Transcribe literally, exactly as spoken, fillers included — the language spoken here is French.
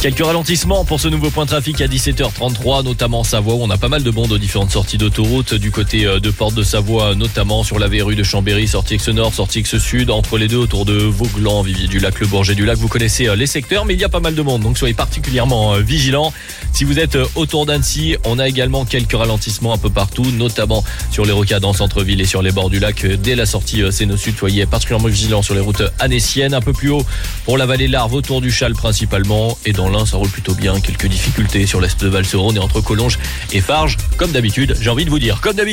Quelques ralentissements pour ce nouveau point de trafic à dix-sept heures trente-trois, notamment en Savoie, où on a pas mal de monde aux différentes sorties d'autoroute, du côté de Porte de Savoie, notamment sur la verrue de Chambéry, sortie Aix-Nord, sortie Aix-Sud, entre les deux, autour de Vauglan, Vivier-du-Lac, Le Bourget-du-Lac. Vous connaissez les secteurs, mais il y a pas mal de monde, donc soyez particulièrement vigilants. Si vous êtes autour d'Annecy, on a également quelques ralentissements un peu partout, notamment sur les rocades en centre-ville et sur les bords du lac. Dès la sortie Sénaux-Sud, soyez particulièrement vigilants sur les routes annéciennes. Un peu plus haut pour la vallée de l'Arve, autour du Châle principalement, et dans l'Ain, ça roule plutôt bien. Quelques difficultés sur l'est de Val-sur-Rhône et entre Collonges et Farges, comme d'habitude, j'ai envie de vous dire, comme d'habitude.